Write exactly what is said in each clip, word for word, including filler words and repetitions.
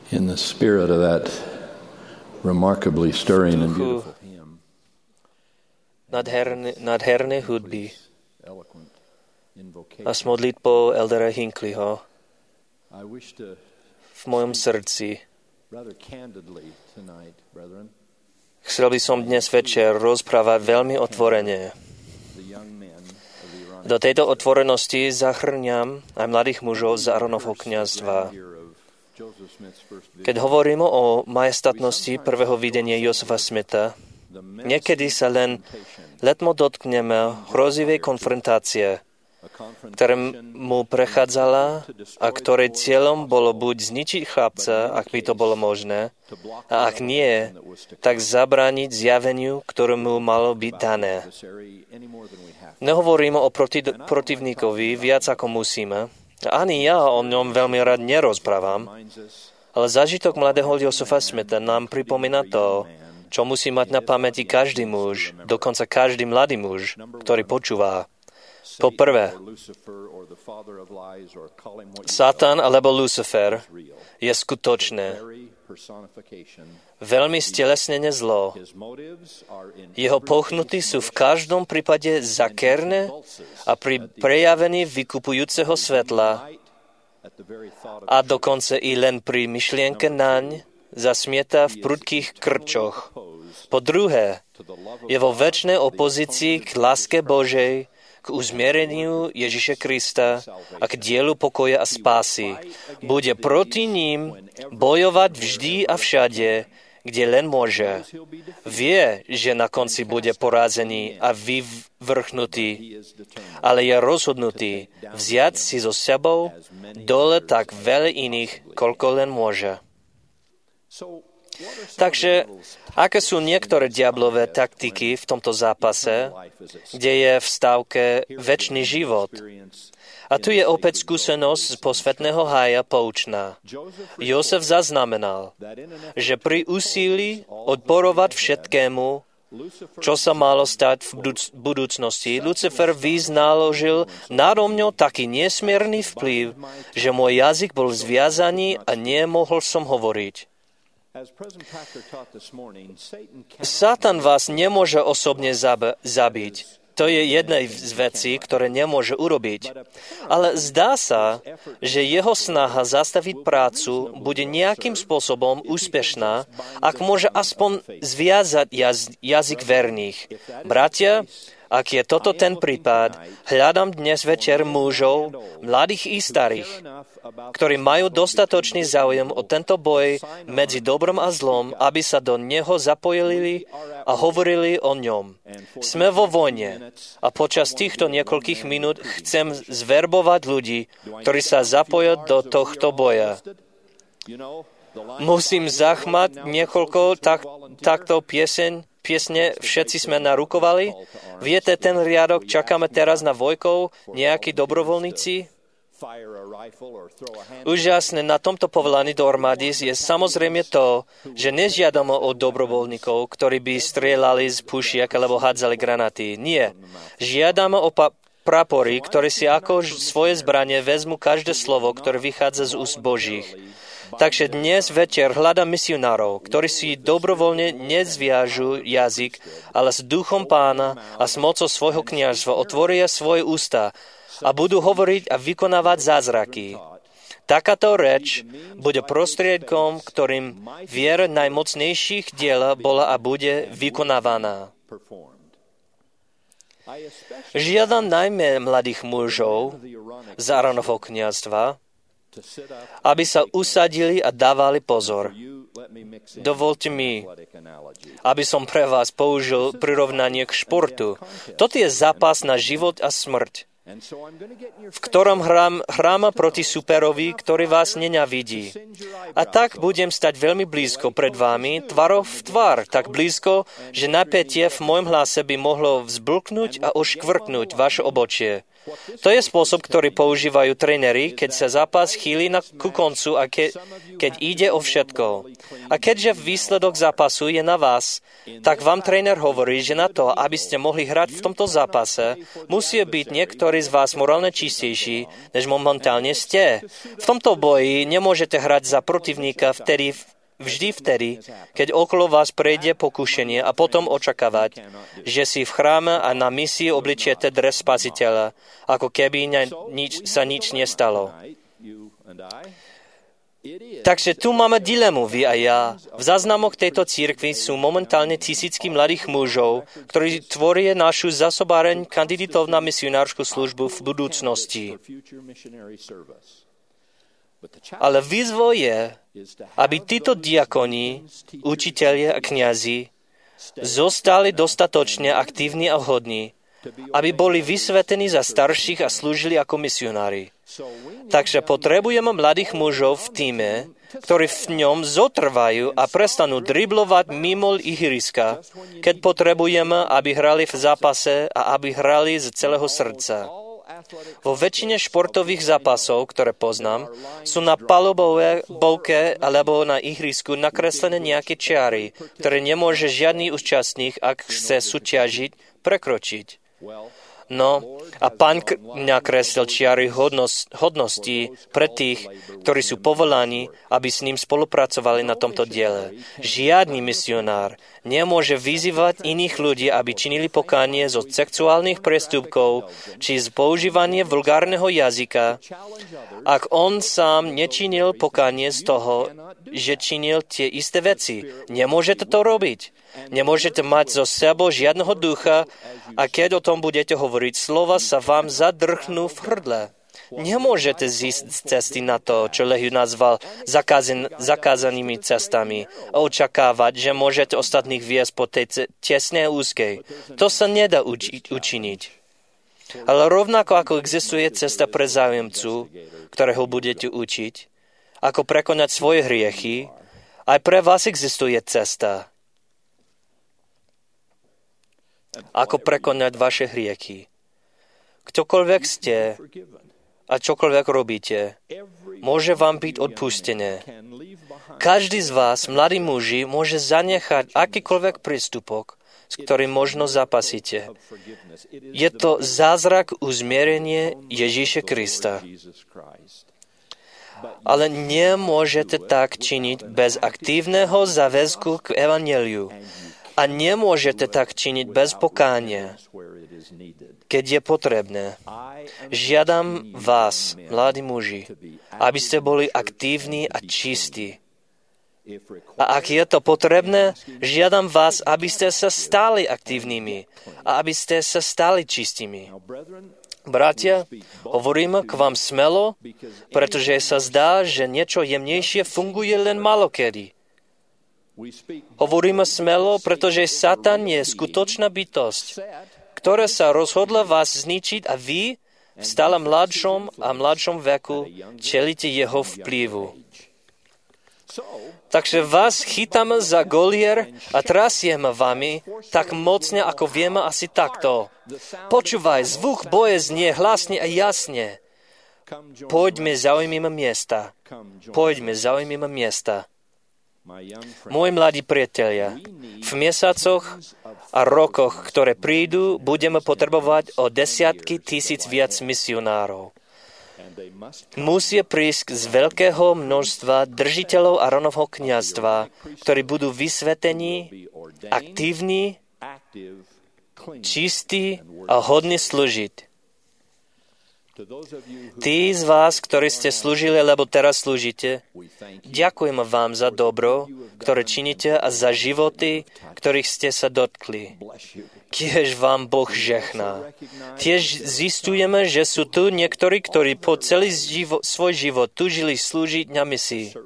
In the spirit of that remarkably stirring and beautiful hymn, Nadherné, nadherné hudby a s modlitbou Eldera Hinckleyho v mojom srdci chcel by som dnes večer rozprávať veľmi otvorene. Do tejto otvorenosti zahrňam aj mladých mužov z Aaronovho kňazstva. Keď hovoríme o majestatnosti prvého videnia Josefa Smitha, niekedy sa len letmo dotkneme hrozivej konfrontácie, ktoré mu prechádzala a ktorej cieľom bolo buď zničiť chlapca, ak by to bolo možné, a ak nie, tak zabrániť zjaveniu, ktorému malo byť dané. Nehovoríme o proti- protivníkovi viac ako musíme, ani ja o ňom veľmi rád nerozprávam, ale zážitok mladého Josefa Smitha nám pripomína to, čo musí mať na pamäti každý muž, dokonca každý mladý muž, ktorý počúva. Po prvé, Satan alebo Lucifer je skutočné, veľmi stelesnené zlo. Jeho pochnuty sú v každom prípade zakerné a pri prejavení vykupujúceho svetla a dokonca i len pri myšlienke naň zasmieta v prudkých krčoch. Po druhé, je vo večnej opozícii k láske Božej, k uzmiereniu Ježiša Krista a k dielu pokoja a spásy. Bude proti ním bojovať vždy a všade, kde len môže. Vie, že na konci bude porazený a vyvrchnutý, ale je rozhodnutý vziať si so sebou dole tak veľa iných, koľko len môže. Takže, aké sú niektoré diablové taktiky v tomto zápase, kde je v stávke večný život? A tu je opäť skúsenosť z posvetného hája poučná. Jozef zaznamenal, že pri úsilí odporovať všetkému, čo sa malo stať v budúcnosti, Lucifer vyznaložil nado mňou taký nesmierny vplyv, že môj jazyk bol zviazaný a nemohol som hovoriť. Satan vás nemôže osobne zab- zabiť. To je jedna z vecí, ktoré nemôže urobiť. Ale zdá sa, že jeho snaha zastaviť prácu bude nejakým spôsobom úspešná, ak môže aspoň zviazať jaz- jazyk verných. Bratia, ak je toto ten prípad, hľadám dnes večer mužov, mladých i starých, ktorí majú dostatočný záujem o tento boj medzi dobrom a zlom, aby sa do neho zapojili a hovorili o ňom. Sme vo vojne a počas týchto niekoľkých minút chcem zverbovať ľudí, ktorí sa zapoja do tohto boja. Musím zachmať niekoľko tak, takto pieseň, piesne, všetci sme narukovali. Viete, ten riadok, čakáme teraz na vojkov, nejakí dobrovoľníci? Úžasné na tomto povolaní do armády je samozrejme to, že nežiadame od dobrovoľníkov, ktorí by strieľali z pušiek alebo hádzali granáty. Nie. Žiadame o pa- prapory, ktorí si ako svoje zbranie vezmu každé slovo, ktoré vychádza z úst Božích. Takže dnes večer hľadám misionárov, ktorí si dobrovoľne nezviažu jazyk, ale s duchom Pána a s mocou svojho kňazstva otvoria svoje ústa a budú hovoriť a vykonávať zázraky. Takáto reč bude prostriedkom, ktorým viera najmocnejších diela bola a bude vykonávaná. Žiadam najmä mladých mužov z Aaronovho kňazstva, aby sa usadili a dávali pozor. Dovolte mi, aby som pre vás použil prirovnanie k športu. Toto je zápas na život a smrť, v ktorom hrám, hrám proti superovi, ktorý vás nenávidí. A tak budem stať veľmi blízko pred vami, tvárou v tvár, tak blízko, že napätie v môjom hlase by mohlo vzblknúť a oškvrknúť vaše obočie. To je spôsob, ktorý používajú tréneri, keď sa zápas chýli na, ku koncu a ke, keď ide o všetko. A keďže výsledok zápasu je na vás, tak vám tréner hovorí, že na to, aby ste mohli hrať v tomto zápase, musí byť niektorý z vás morálne čistejší, než momentálne ste. V tomto boji nemôžete hrať za protivníka vtedy, vždy vtedy, keď okolo vás prejde pokušenie a potom očakávať, že si v chráme a na misii obličiete dres Spasiteľa, ako keby ne, nič, sa nič nestalo. Takže tu máme dilemu, vy a ja. V záznamoch tejto cirkvi sú momentálne tisícky mladých mužov, ktorí tvoria našu zásobáreň kandidátov na misionárskú službu v budúcnosti. Ale výzvou je, aby títo diakoni, učitelia a kňazi zostali dostatočne aktívni a vhodní, aby boli vysvetení za starších a slúžili ako misionári. Takže potrebujeme mladých mužov v tíme, ktorí v ňom zotrvajú a prestanú driblovať mimo ihriska, keď potrebujeme, aby hrali v zápase a aby hrali z celého srdca. Vo väčšine športových zápasov, ktoré poznám, sú na palubovke alebo na ihrisku nakreslené nejaké čiary, ktoré nemôže žiadny účastník, ak chce súťažiť, prekročiť. No, a Pán nakreslil čiary hodnosť, hodností pre tých, ktorí sú povolaní, aby s ním spolupracovali na tomto diele. Žiadny misionár nemôže vyzývať iných ľudí, aby činili pokánie zo sexuálnych prestupkov či z používania vulgárneho jazyka, ak on sám nečinil pokánie z toho, že činil tie isté veci. Nemôžete to robiť. Nemôžete mať zo sebou žiadneho ducha a keď o tom budete hovoriť, slova sa vám zadrhnú v hrdle. Nemôžete zísť z cesty na to, čo Lehi nazval zakázan, zakázanými cestami a očakávať, že môžete ostatných viesť po tej tesnej a úzkej. To sa nedá uči- učiniť. Ale rovnako ako existuje cesta pre záujemcu, ktorého budete učiť, ako prekonať svoje hriechy, aj pre vás existuje cesta, ako prekonať vaše hriechy. Ktokoľvek ste a čokoľvek robíte, môže vám byť odpustené. Každý z vás, mladí muži, môže zanechať akýkoľvek prístupok, s ktorým možno zapasíte. Je to zázrak uzmierenie Ježíša Krista. Ale nemôžete tak činiť bez aktívneho záväzku k evanjeliu. A nemôžete tak činiť bez pokánia, keď je potrebné. Žiadam vás, mladí muži, aby ste boli aktívni a čistí. A ak je to potrebné, žiadam vás, aby ste sa stali aktívnymi a aby ste sa stali čistými. Bratia, hovorím k vám smelo, pretože sa zdá, že niečo jemnejšie funguje len malokedy. Hovoríme smelo, pretože Satan je skutočná bytosť, ktorá sa rozhodla vás zničiť a vy v stále mladšom a mladšom veku čelíte jeho vplyvu. Takže vás chytáme za golier a trasieme vami tak mocne, ako vieme asi takto. Počúvaj, zvuk boje znie hlasne a jasne. Poďme, zaujmime miesta. Poďme, zaujmime miesta. Moji mladí priatelia, v mesiacoch a rokoch, ktoré prídu, budeme potrebovať o desiatky tisíc viac misionárov. Musia prísť z veľkého množstva držiteľov Áronovho kňazstva, ktorí budú vysvetení, aktívni, čistí a hodní slúžiť. Tí z vás, ktorí ste slúžili, lebo teraz slúžite, ďakujem vám za dobro, ktoré činite a za životy, ktorých ste sa dotkli. Tiež vám Boh žehná. Tiež zistujeme, že sú tu niektorí, ktorí po celý živo, svoj život túžili slúžiť na misii.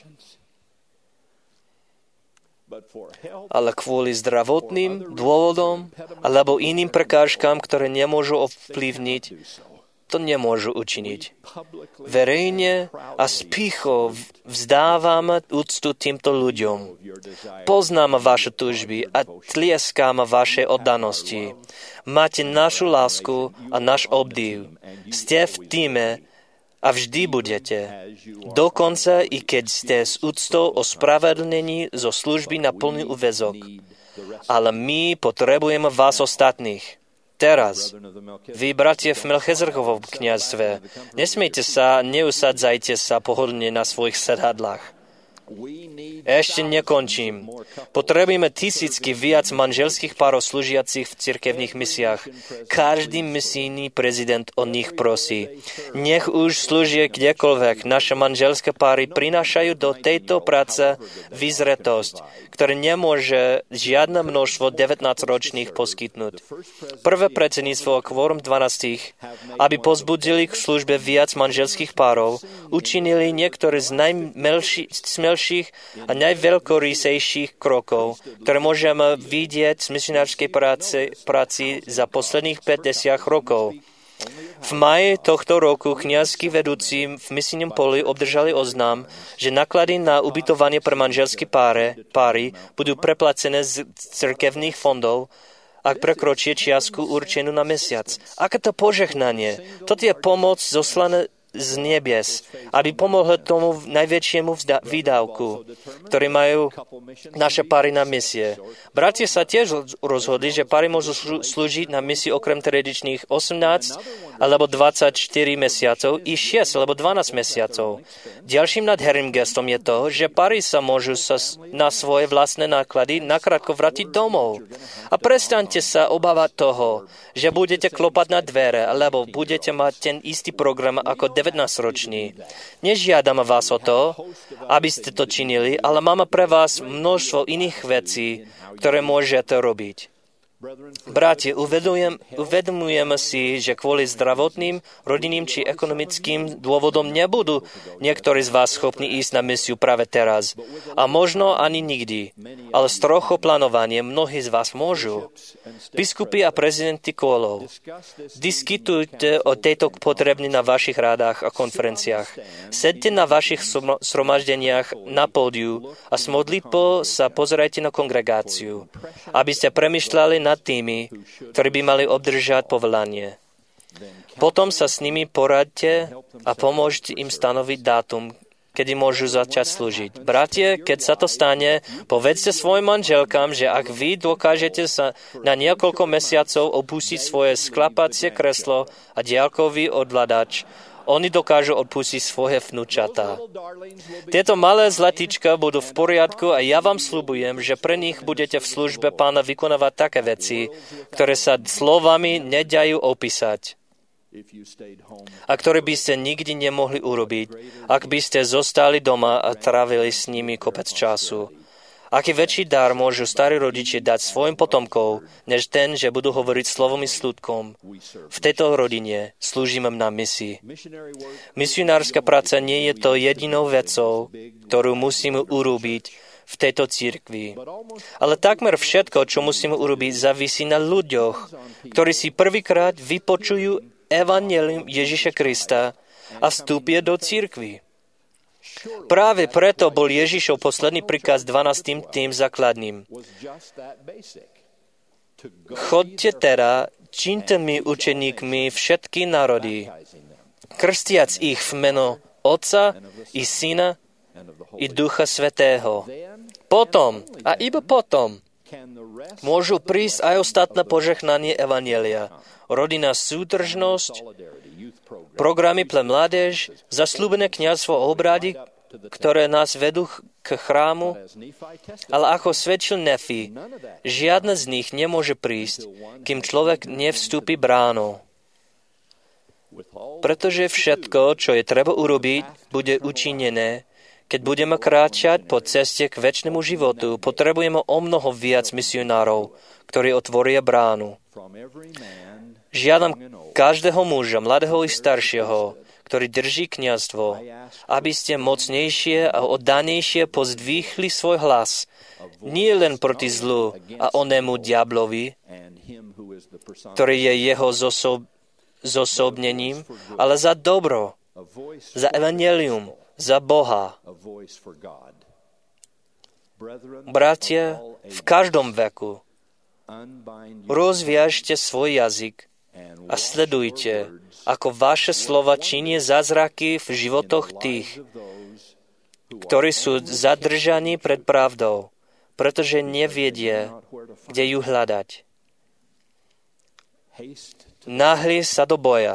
Ale kvôli zdravotným dôvodom alebo iným prekážkam, ktoré nemôžu ovplyvniť, to nemôžu učiniť. Verejne a s pýchou vzdávam úctu týmto ľuďom. Poznám vaše túžby a tlieskam vašej oddanosti. Máte našu lásku a náš obdiv. Ste v tíme a vždy budete. Dokonca i keď ste s úctou ospravedlnení zo služby na plný úväzok. Ale my potrebujeme vás ostatných. Teraz, vy, bratia v Melchizedkovom kňazstve, nesmiete sa, neusadzajte sa pohodlne na svojich sedadlách. Ešte nekončím. Potrebujeme tisícky viac manželských párov slúžiacich v cirkevných misiách. Každý misijný prezident o nich prosí. Nech už slúžia kdekoľvek. Naše manželské páry prinášajú do tejto práce vyzretosť, ktoré nemôže žiadne množstvo devätnásťročných poskytnúť. Prvé predsedníctvo kvórum dvanástich, aby pozbudili k službe viac manželských párov, učinili niektoré z najsmelších a najveľkorysejších krokov, ktoré môžeme vidieť z misionárskej práci, práci za posledných päťdesiat rokov. V máji tohto roku kňazskí vedúci v misijnom poli obdržali oznám, že náklady na ubytovanie pre manželské páry, páry budú preplacené z cirkevných fondov, ak prekročí čiastku určenú na mesiac. Aké to požehnanie? Toto je pomoc zoslané z nebies, aby pomohlo tomu najväčšiemu výdavku, ktorý majú naše páry na misie. Bratia sa tiež rozhodli, že páry môžu slúžiť na misii okrem tradičných osemnásť alebo dvadsaťštyri mesiacov i šesť alebo dvanásť mesiacov. Ďalším nadherným gestom je to, že páry sa môžu sa na svoje vlastné náklady nakrátko vrátiť domov. A prestaňte sa obávať toho, že budete klopať na dvere, alebo budete mať ten istý program ako devätnásťroční. Nežiadam vás o to, aby ste to činili, ale máme pre vás množstvo iných vecí, ktoré môžete robiť. Bratia, uvedujem, uvedomujeme si, že kvôli zdravotným, rodinným či ekonomickým dôvodom nebudú niektorí z vás schopní ísť na misiu práve teraz. A možno ani nikdy. Ale s trochou plánovania mnohí z vás môžu. Biskupy a prezidenti kôlov, diskutujte o tejto potrebne na vašich rádach a konferenciách. Sedte na vašich sromaždeniach na pódiu a s modlitbou sa pozerajte na kongregáciu, aby ste premýšľali na nad tými, ktorí by mali obdržať povolanie. Potom sa s nimi poradte a pomôžte im stanoviť dátum, kedy môžu začať slúžiť. Bratie, keď sa to stane, povedzte svojim manželkám, že ak vy dokážete sa na niekoľko mesiacov opustiť svoje sklapacie kreslo a diaľkový odhľadač, oni dokážu odpustiť svoje vnúčatá. Tieto malé zlatička budú v poriadku a ja vám sľubujem, že pre nich budete v službe Pána vykonávať také veci, ktoré sa slovami nedajú opísať a ktoré by ste nikdy nemohli urobiť, ak by ste zostali doma a trávili s nimi kopec času. Aký väčší dar môžu starí rodičia dať svojim potomkov, než ten, že budú hovoriť slovom i slúdkom. V tejto rodine slúžime na misii. Misionárska práca nie je to jedinou vecou, ktorú musíme urobiť v tejto cirkvi. Ale takmer všetko, čo musíme urobiť, závisí na ľuďoch, ktorí si prvýkrát vypočujú evanjelium Ježiša Krista a vstúpia do cirkvi. Práve preto bol Ježišov posledný príkaz dvanástym tým základným. Chodte teda, čiňte mi učeníkmi všetky národy, krstiac ich v meno Otca i Syna i Ducha Svätého. Potom, a iba potom, môžu prísť aj ostatné požehnanie evanjelia, rodinná súdržnosť, programy pre mládež, zasľúbené kňazstvo obrády, ktoré nás vedú k chrámu, ale ako svedčil Nefi, žiadne z nich nemôže prísť, kým človek nevstúpi bránou. Pretože všetko, čo je treba urobiť, bude učinené. Keď budeme kráčať po ceste k večnému životu, potrebujeme o mnoho viac misionárov, ktorí otvoria bránu. Žiadam každého muža, mladého i staršieho, ktorý drží kňazstvo, aby ste mocnejšie a oddanejšie pozdvihli svoj hlas, nie len proti zlu a onému diablovi, ktorý je jeho zosob, zosobnením, ale za dobro, za evanjelium, za Boha. Bratia, v každom veku rozviažte svoj jazyk a sledujte, ako vaše slova činia zázraky v životoch tých, ktorí sú zadržaní pred pravdou, pretože nevedia, kde ju hľadať. Náhli sa do boja,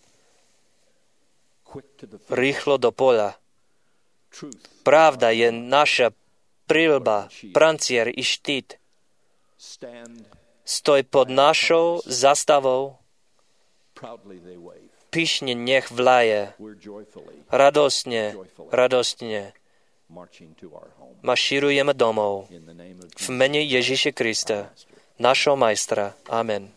rýchlo do poľa. Pravda je naša prilba, prancier i štít. Stoj pod našou zastavou, pyšne nech vlaje, radostne, radostne mašírujeme domov. V mene Ježíše Krista, našho majstra. Amen.